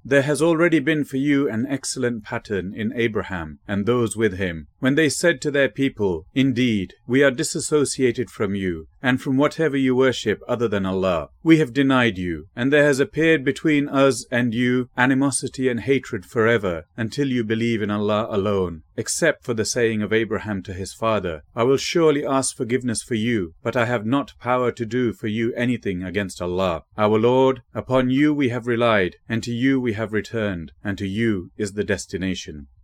There has already been for you an excellent pattern in Abraham and those with him, when they said to their people, 'Indeed, we are disassociated from you, and from whatever you worship other than Allah. We have denied you, and there has appeared between us and you animosity and hatred forever, until you believe in Allah alone, except for the saying of Abraham to his father, I will surely ask forgiveness for you, but I have not power to do for you anything against Allah. Our Lord, upon you we have relied, and to you we have returned, and to you is the destination.'